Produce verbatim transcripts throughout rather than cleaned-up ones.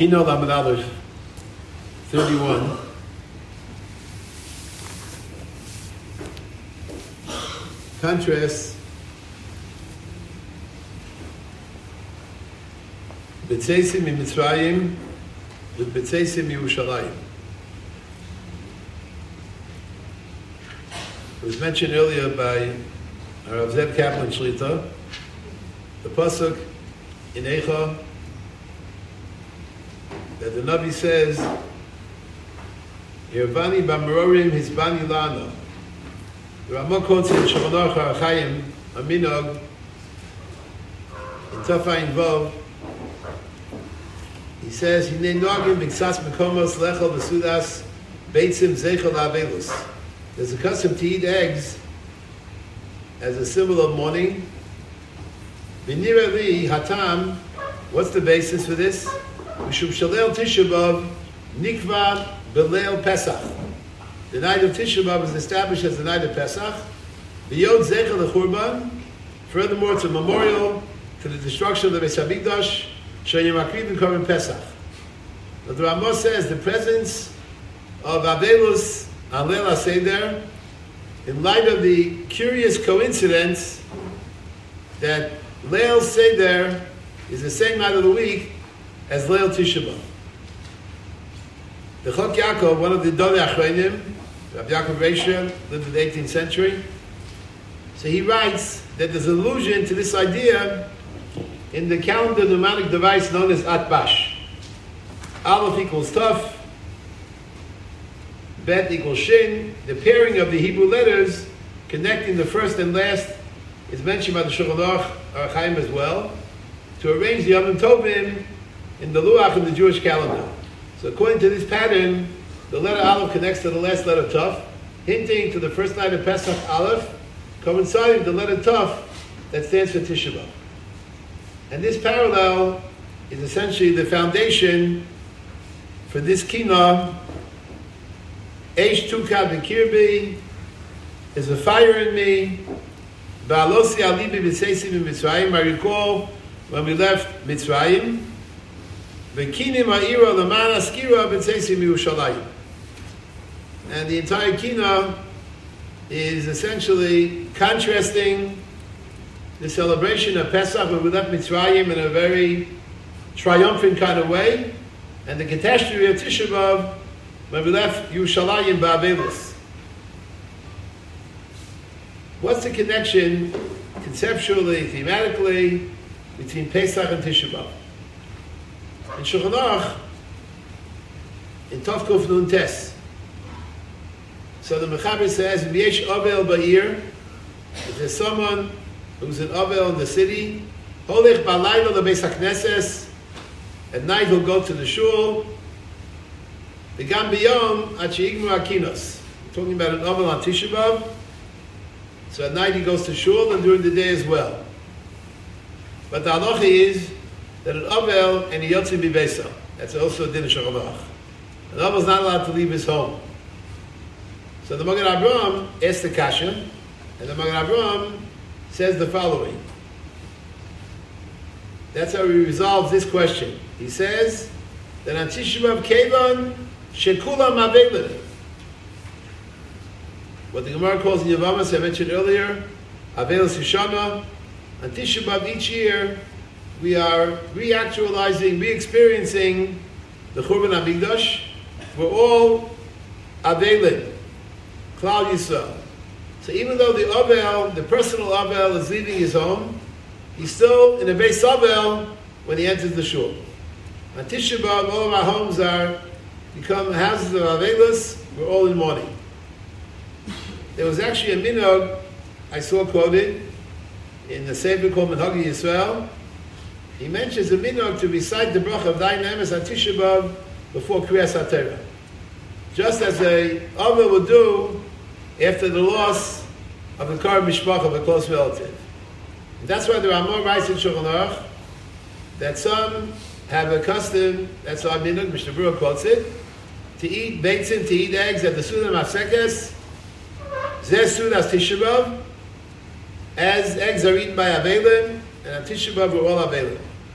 Kino Lamed Aleph, thirty-one. Contrast Betzeisim in Mitzrayim with Betzeisim in Yerushalayim. It was mentioned earlier by Rav Zev Kaplan Shlita, the pasuk in Eicha, that the Navi says, Yervani b'merorim hisbani lana. The Ramah quotes in Shulchan Aruch HaChaim, a minog, in Tafayin Vav, he says, Hinei noagim b'ksas mekomos lechel v'sudas beitzim zeichel ha'avelus. There's a custom to eat eggs as a symbol of mourning. V'nira li hatam, what's the basis for this? Mishum shalel Tisha B'Av nikva b'leil Pesach. The night of Tisha B'Av is established as the night of Pesach. V'yod zeichel l'churban. Furthermore, it's a memorial to the destruction of the Beis Hamikdash. She'yem makriv v'korban Pesach. But the Ramah says the presence of Avelus on Leil HaSeder, in light of the curious coincidence that Leil Seder is the same night of the week as Leil Tisha B'Av. The Chok Yaakov, one of the Dodei Achronim, Rabbi Yaakov Reisha, lived in the eighteenth century. So he writes that there's an allusion to this idea in the calendar mnemonic device known as Atbash. Aleph equals Taf, Bet equals Shin. The pairing of the Hebrew letters connecting the first and last is mentioned by the Shulchan Aruch HaChaim as well, to arrange the Yom Tovim in the Luach in the Jewish calendar. So according to this pattern, the letter Aleph connects to the last letter Taf, hinting to the first night of Pesach Aleph, coinciding with the letter Taf that stands for Tisha B'Av. And this parallel is essentially the foundation for this kina. Eish tukad v'kirbi, is a fire in me. Ba'alosi alibi b'seisim in Mitzrayim. I recall when we left Mitzrayim. V'kinim ha'ira l'man askira b'seisim Yerushalayim. And the entire kina is essentially contrasting the celebration of Pesach when we left Mitzrayim in a very triumphant kind of way, and the catastrophe of Tisha B'Av when we left Yerushalayim ba'avelus. What's the connection, conceptually, thematically, between Pesach and Tisha B'Av? In Shulchan Aruch, in Tov Kuf Nun Tes, so the Mechaber says, V'yesh Avel Ba'ir, if there's someone who's an Avel in the city, Holech Ba'layla L'Beis HaKnesses, at night he'll go to the shul, V'gam B'yom Ad She'igmu Akinos. We're talking about an Avel on Tisha B'Av, so at night he goes to shul and during the day as well. But the halacha is that an Avel and he Yotzim B'Beisa. That's also a din of Shulchan Aruch. An Avel is not allowed to leave his home. So the Magen Avraham asks the kasha, and the Magen Avraham says the following. That's how he resolves this question. He says that on Tisha B'Av Kevan Shekulam Avelim. What the Gemara calls in Yavamas, I mentioned earlier, Avelis Yishana. On Tisha B'Av each year, we are reactualizing, re-experiencing the Churban HaMikdash. We're all Avelim. Klal Yisrael. So even though the Avel, the personal Avel, is leaving his home, he's still in a Beis Avel when he enters the shul. On Tisha B'Av, all of our homes are become houses of Avelus. We're all in mourning. There was actually a minog I saw quoted in the Sefer called Minhagi Yisrael. He mentions a minog to recite the bracha of Dayan Emes on Tisha B'Av before Kriyas HaTorah, just as a Avel would do after the loss of the Kar Mishpach of a close relative. And that's why the Ramah writes in Shulchan Aruch that some have a custom, that's how Minhag, Mishnah Berurah quotes it, to eat beitzim, to eat eggs at the Suda Mafsekes, Zeh Sudas Tisha B'Av, as eggs are eaten by Avelim, and on Tisha B'Av we're all Avelim. So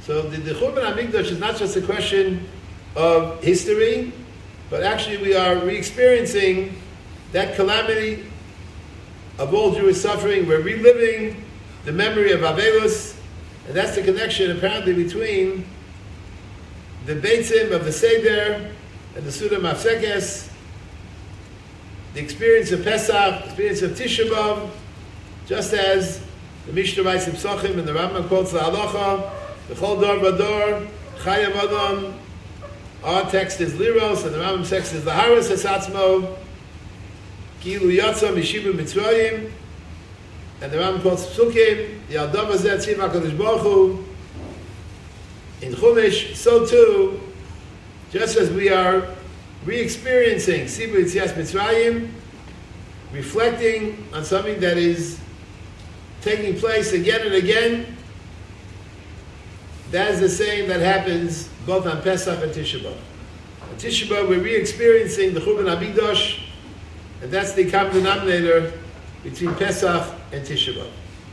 So the, the Churban HaMikdash is not just a question of history, but actually we are re-experiencing that calamity of all Jewish suffering. We're reliving the memory of Avelus, and that's the connection apparently between the Beitzim of the Seder and the Suda Mafsekes, the experience of Pesach, the experience of Tisha B'Av, just as the Mishnah writes in Psachim and the Rambam quotes the Halacha, the Chol Dor Bador, Chayav Adam. Our text is Liros, and the Rambam text is Laharis Esatzmo, Kilu Yatsa Mishibu Mitzrayim, and the Rambam quotes Psukim, the Adav Azeh Tziv HaKadosh Baruch Hu. In Chumash, so too, just as we are re-experiencing Sibur Yitzias Mitzrayim, reflecting on something that is taking place again and again, that is the same that happens both on Pesach and Tisha B'Av. On Tisha B'Av, we're re-experiencing the Churban HaMikdash, and that's the common denominator between Pesach and Tisha B'Av.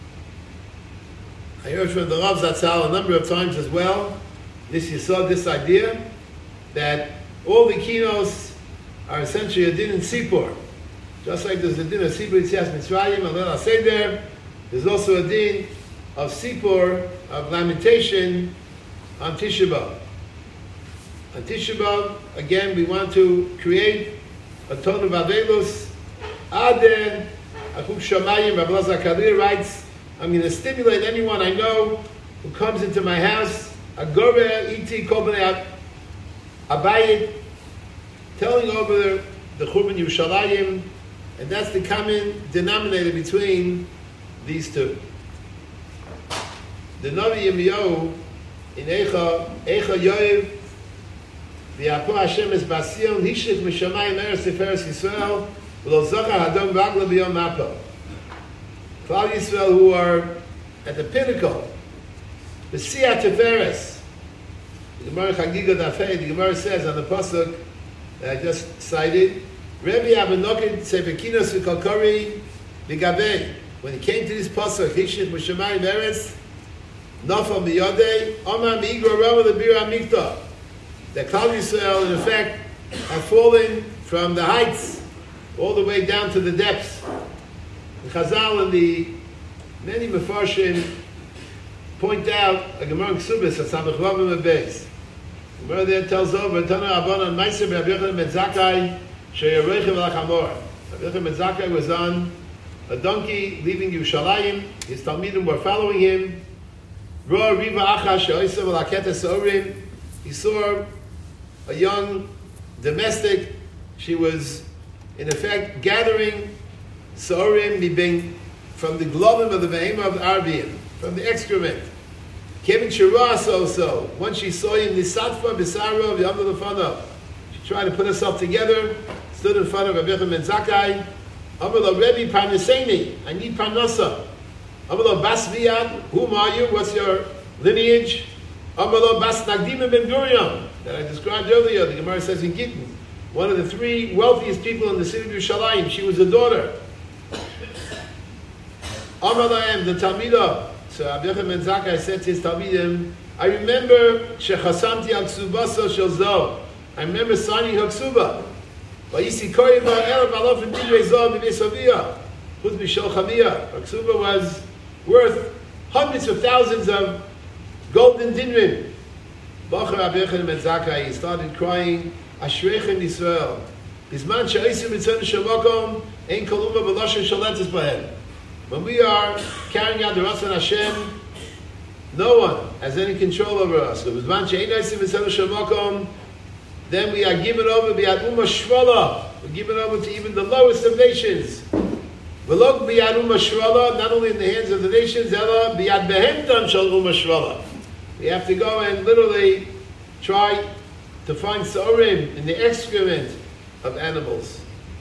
I heard from the Rav Zatzal a number of times as well, this you saw this idea, that all the kinos are essentially a din in Sipur. Just like there's a din of Sibur Yitzias Mitzrayim, and Leil HaSeder, there's also a din of Sipur, of lamentation, on Tisha B'Av. On Tisha B'Av, again, we want to create a tone of Avelus. Adeh, Achuk Shamayim, Rabbi Zakaria writes, I'm going to stimulate anyone I know who comes into my house, Agore, Iti, Kobane, Abayit, telling over the, the Churban Yerushalayim, and that's the common denominator between these two. The Navi Yirmiyahu in Eicha, Eicha Yoev, V'yapo Hashem es Basion, Hishlik Mishamayim Eretz Tiferes Yisrael, V'lo Zochar Hadom V'agla B'yom Mapo. Klal Yisrael, who are at the pinnacle, the Siyat Tiferes. The Gemara Chagiga Dafei, the Gemara says on the pasuk that I just cited, Rebbe Abinokid Sevekinos V'Kalkori V'Gabei. When he came to this pasuk, Hishlik Mishamayim Eretz, Nafal Miyodei, Omar Mi'igro Rama L'Bir HaMikta. That Klal Yisrael, in effect, have fallen from the heights all the way down to the depths. The Chazal and the many Mefarshim point out a Gemara in Ksubis at Samach Vavim and Beis. The Gemara there tells over, Tana Rabbanan Meiser Rabbi Yochanan ben Zakkai she'yareichev l'chamor. Rabbi Yochanan ben Zakkai was on a donkey leaving Yerushalayim. His Talmidim were following him. Roa Riva Acha she'oisav l'aketa Orim. He saw a young domestic. She was, in effect, gathering Sorim mibing from the globim of the Behema of the Arabim, from the excrement. Kevin Shiras also, once she saw him, Nisatfa Bisara of Yom Lefanav. She tried to put herself together, stood in front of Rabbi Yochanan ben Zakkai. Amalo Rebbe Parnaseni, I need Parnasa. Amalo Bas Viad, whom are you? What's your lineage? Amalo Bas Nagdim ben Gurion, that I described earlier. The Gemara says in Gittin, one of the three wealthiest people in the city of Yerushalayim. She was a daughter. Amalaim, the Talmidah. So Rabbi Yochanan ben Zakkai said to his Talmidim, I remember Shechasamti al Ksubasa shel Zo. I remember signing her Ksuba. Vayisi Kori ba Elav Alof and Divrei Zo b'Vesaviyah. Chutz b'Shel Chamiyah. Her Ksuba was worth hundreds of thousands of golden dinrim. Bachar Rabbi Yochanan ben Zakkai, he started crying, Ashreichem Yisrael. Bizman she'osim mitzvah shemakom ein koluma b'loshen shaletzes bahem. When we are carrying out the Ratzon Hashem, no one has any control over us. Then we are given over, we're given over to even the lowest of nations. Not only in the hands of the nations, we have to go and literally try to find Sorim in the excrement of animals.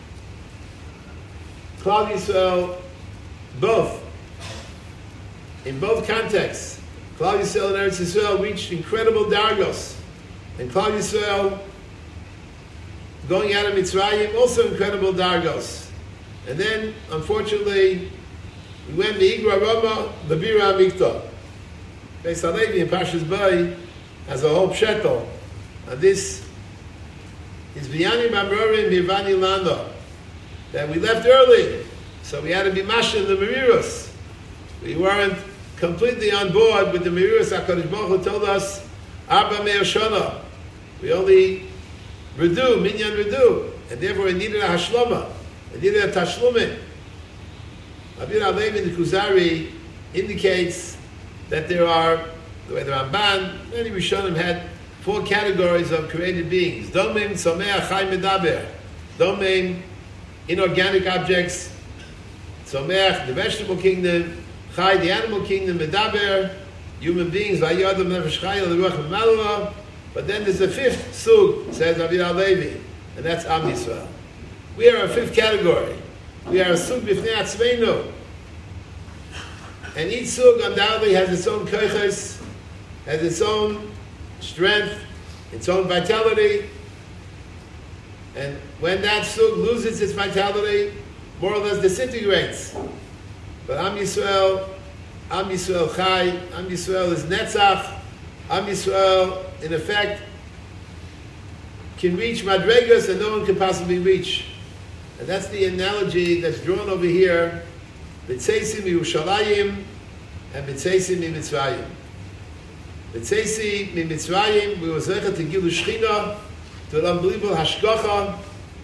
Klal Yisrael, both, in both contexts, Klal Yisrael and Eretz Yisrael reached incredible dargos, and Klal Yisrael going out of Mitzrayim also incredible dargos. And then, unfortunately, we went Me'igra Rama, the Bira Mikta. Beis Halevi in Parshas Bay has a whole pshetel. And this is V'yani Mamrorim Mirvani Lando, that we left early, so we had to be mashal in the Merirus. We weren't completely on board with the Merirus. HaKadosh Baruch Hu told us, Arba Me'er Shana. We only redu, minyan redu, and therefore we needed a hashlama. We needed a tashlumin. Rabbi Alevi in the Kuzari indicates that there are, the way the Ramban, many Rishonim had four categories of created beings. Domim, Someach, Chai, Medaber. Domim, inorganic objects. Someach, the vegetable kingdom. Chai, the animal kingdom. Medaber, human beings. Vayadam, Nefesh Chai, the Ruach Malala. But then there's a fifth sug, says Rabbi Alevi, and that's Am Yisrael. We are a fifth category. We are a sug b'fnei atzmeinu. And each sug undoubtedly has its own koiches, has its own strength, its own vitality. And when that sug loses its vitality, more or less disintegrates. But Am Yisrael, Am Yisrael Chai, Am Yisrael is Netzach. Am Yisrael, in effect, can reach madregas that no one can possibly reach. And that's the analogy that's drawn over here. B'tzeisim Yerushalayim and B'tzeisim Mitzrayim. B'tzeisim Mitzrayim, we were zeichet to Gilu Shechina, to an unbelievable hashgacha.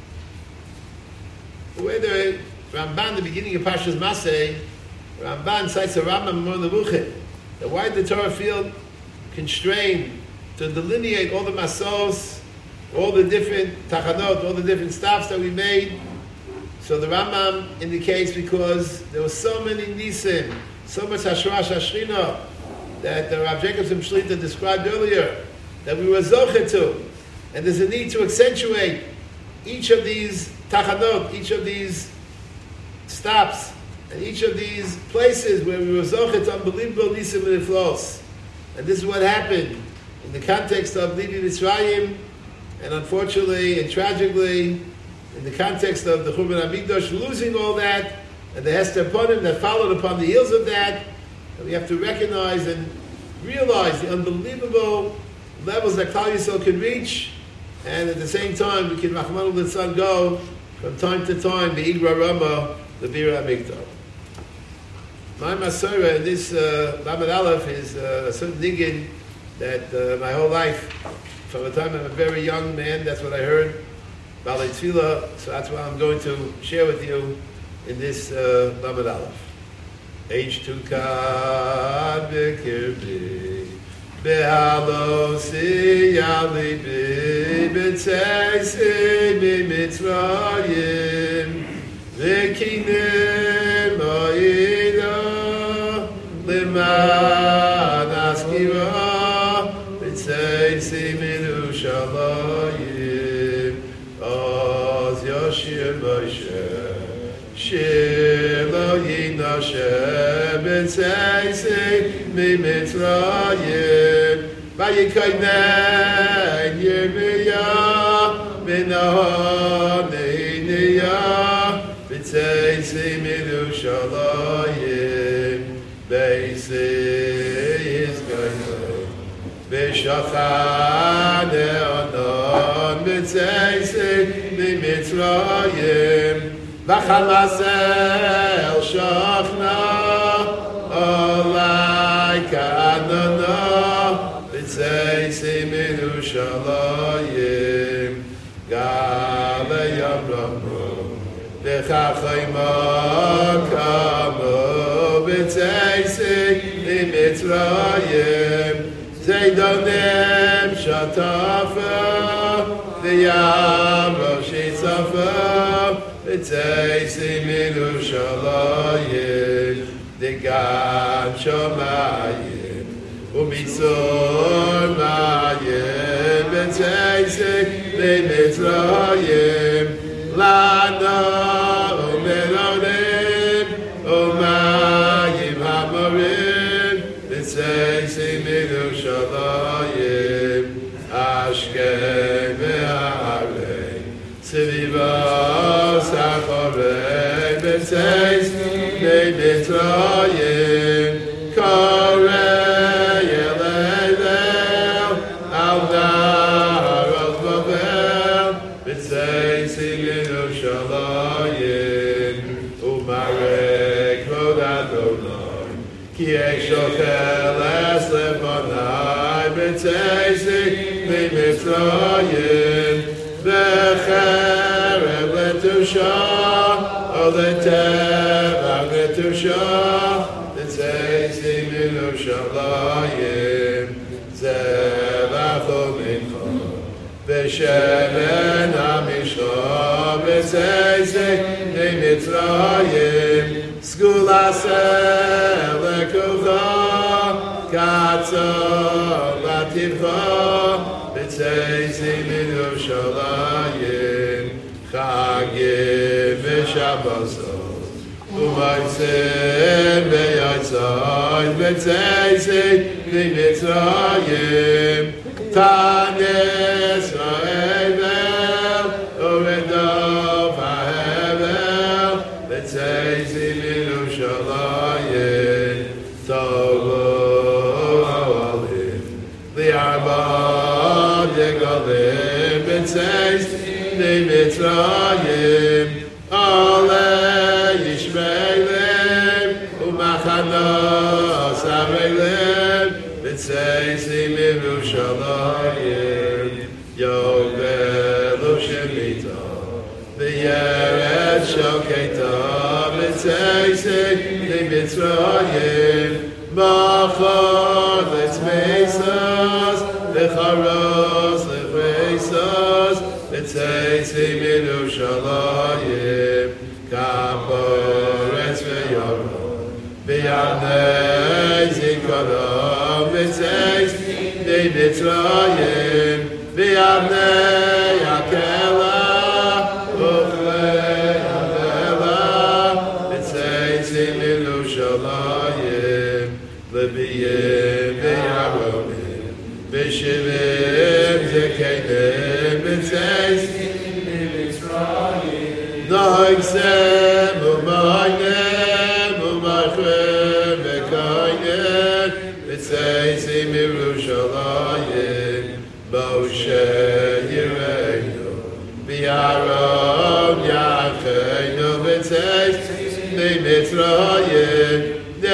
Where the Ramban, the beginning of Parshas Masei, Ramban cites a Rambam Amor Nevuchim. That why did the Torah feel constrained to delineate all the masos, all the different tachanot, all the different stops that we made? So the Rambam indicates because there were so many nisim, so much hashrash hashrina that the Rav Jacobson Shlita described earlier that we were zocher to, and there's a need to accentuate each of these tachanot, each of these stops, and each of these places where we were zocher to unbelievable nisim and iflos. And this is what happened in the context of Levi Mitzrayim, and unfortunately and tragically, in the context of the Churban HaMikdash, losing all that, and the Hester Ponim that followed upon the heels of that. And we have to recognize and realize the unbelievable levels that Klal Yisrael can reach, and at the same time, we can Rachmanu Litzlan go from time to time, the Igra Rama, the Bira HaMikdash. My Masorah in this uh, Lamed Aleph is uh, a certain niggin that uh, my whole life, from the time I'm a very young man, that's what I heard, Balei Tefillah, so that's what I'm going to share with you in this uh, Lamed Aleph. H two Kad Bekirbi Behalosi Yalibi B'tzeisi B'mitzrayim V'kinim O'ida L'man Askira B'tzeisi M'Yerushalayim Oz Yoshir Moshe Shir Lo Yinashem B'tzeisi M'Mitzrayim V'yikainen Yirmiyah B'nahoneiniyah B'tzeisi M'Yerushalayim Beisi Yizkayim B'shachan E'onon B'tzeisi M'Mitzrayim V'chamasel Shachna Olai Ka'anana B'tzeisi M'Yerushalayim Gale Yamramu V'chachayma Kamu B'tzeisi M'Mitzrayim Zeidonim Shatafa V'yam Roshi Tzafa B'tzeisi M'Yerushalayim Degan Shomayim U'mitzor Mayim B'tzeisi M'Mitzrayim Lana U'meronim U'mayim Hamorim B'tzeisi M'Yerushalayim Ashkei V'Ha'arei Tzivivos Ha'chorei B'tzeisi M'Mitzrayim Korei Maharos Babel, B'tzeisim Yerushalayim, Umarek Vod Adonai, Ki Eshochel Es Lefonai, B'tzeisim Mitzrayim, V'cherem Letusha, Oletevach Letusha, B'tzeisim Yerushalayim, Zevacho Mincha, V'shemen HaMishcha, B'tzeisim Mitzrayim, Skulaseh Lekucha, Katzor Lativcha, B'tzeisim Yerushalayim, Chagim v'Shabbosos, U'Motzim v'Yotzot, B'tzeisim Mitzrayim, Tanis v'Hevel, U'Redov ha'Hevel, B'tzeisim Yerushalayim, Tovu ha'olim, Li'arba Degalim, B'tzeisim Mitzrayim, Oleh Yishmelim, U'Machanos Avelim, B'tzeisim Yerushalayim, Yovel U'Shemita, V'Yeretz Shoketa, B'tzeisim Mitzrayim, Machor L'tzmeisas, V'charos L'chmeisas, B'tzeisim Yerushalayim, Kaporetz v'Yoron, V'yavnei Zikaron, B'tzeisim Mitzrayim, V'yavnei Akela, Uchlei Avela, B'tzeisim Yerushalayim, L'biyim v'Yaronim, V'shivim Zekenim, B'tzeisim Mitzrayim, Nohgsem U'maynem, U'maychem V'kaynem, B'tzeisim Yerushalayim, Moshe Yireinu, V'Aaron Yacheinu, B'tzeisim Mitzrayim,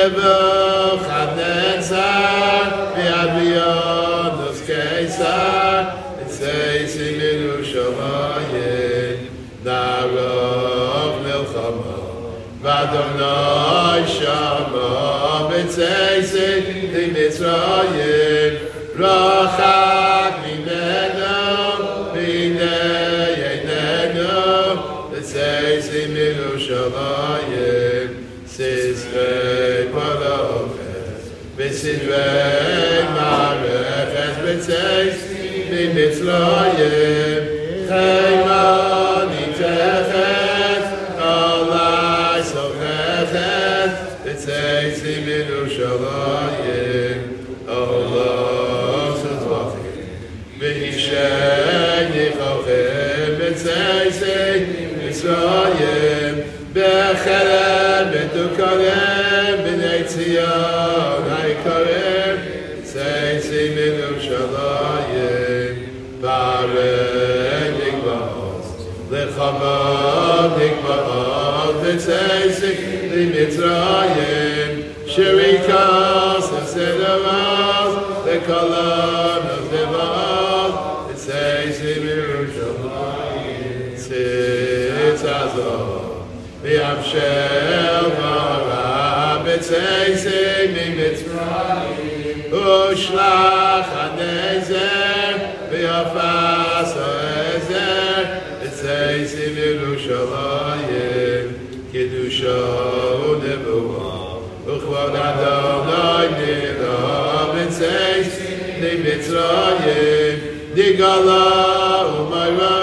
Nebuchadnezzar, V'Adrianus Caesar, B'tzeisim Yerushalayim, Narov Milchama, V'Adonai Shama, B'tzeisim Mitzrayim, Rachak Minenu, V'nei Einenu, B'tzeisim Yerushalayim, Sisrei Parochet, V'sidrei Marechet, B'tzeisim Mitzrayim, Chayman Nitechet, Alai Sochechet, B'tzeisim Yerushalayim, Olam Tzvachim, V'yishei Nichochem, B'tzeisim Mitzrayim, B'cherem, B'tukarem, B'nei Tzion ha'Ikarem, B'tzeisim Yerushalayim, B'arem Nikba'os, L'chamam Nikba'os, B'tzeisim Mitzrayim, Sherikas V'sederas, L'kolam V'neva'os, B'tzeisim Yerushalayim, Tzitz Azor, V'yamshel Mara, B'tzeisim Mitzrayim, U'shlach HaNezer, V'yafas HaEzer, B'tzeisim Yerushalayim, Kedusha U'nevuah, U'chvod Adonai Nira, B'tzeisim Mitzrayim, Nigala U'mayra,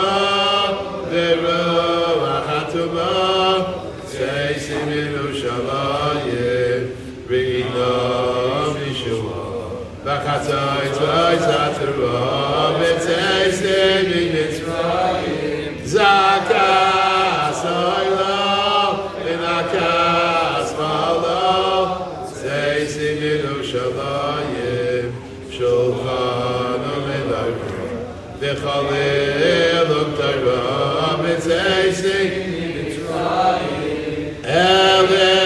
V'ruach HaTumah, B'tzeisim Yerushalayim, Re'ina V'Yeshua, V'chatzai Tzai Tzatara, B'tzeisim Mitzrayim, Zakas Oilah, V'nakas Ma'alah, B'tzeisim Yerushalayim, Shulchan U'Melarim, V'chalel u'ktara b'tzei sei Ele